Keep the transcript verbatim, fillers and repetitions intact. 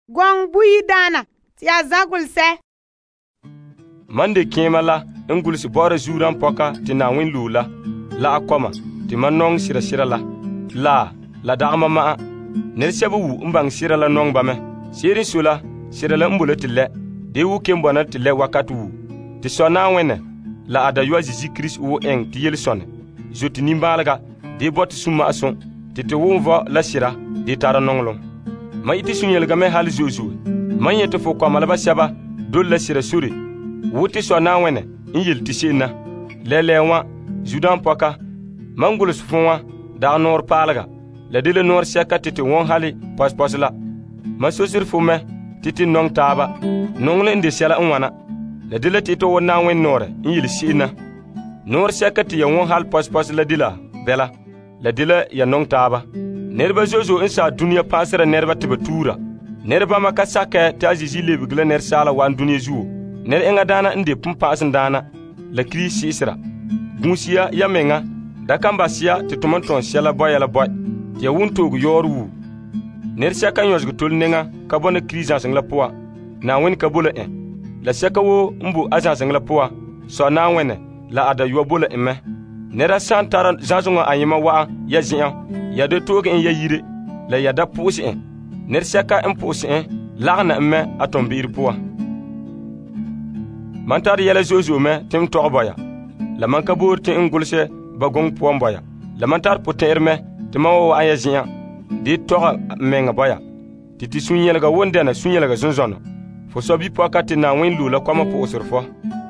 Gong bui dana ti a zagul se. Mande kema la ngul si bora juran poka ti na win lula la akoma ti manong sira sira la la la dagma ma ner sebu wu mbang sira la nong bame siri sula sira la mbule ti le de wu kembona ti le wakatu wu ti sona wene la ada yo Jésus Christ wu eng ti yel sonne joti nimbalga de bot suma ason ti te wu vo la sira de tara nonglong ma iti sunyel game hal jojo man yete fo kwa malaba saba dol la sira suri wuti sona wene injil ti sina lele wa judan poka mangul sufunwa da nor palga la dile nor seka titi won hali pos pos la ma sosir fume titi nong taba nong le ndi sela nwana la dile tito wona wen nore injil sina nor seka ti won hal pos pos la dila bela la dile ya nong taba nerba jojo insa dunia pasera nerba tiba tura nerba maka saka ta jiji lebigla ner sala wan dunia juo ner enga dana inde pumpasin dana la krisi isra bunsiya ya menga da kambasia ti tumonton sela boya la boy ti wuntogu yoru ner saka nyosgu tolnenga kabona krisa singla poa na wen kabola en la saka wo mbu aza singla poa so na wene la ada yo bola emme nera santara zazunga ayima wa ya zian ya de toge en ya yire la ya da pusi en ner saka en pusi en lagna emme atombir poa mantar yela zozo me tim to boya la man kabur ti ngulse bagong puan boya la mantar poter me tima wo ayazia di to menga boya titi sunyelga wonde na sunyelga zonzono fo sobi pokati na win lula kwama po usurfo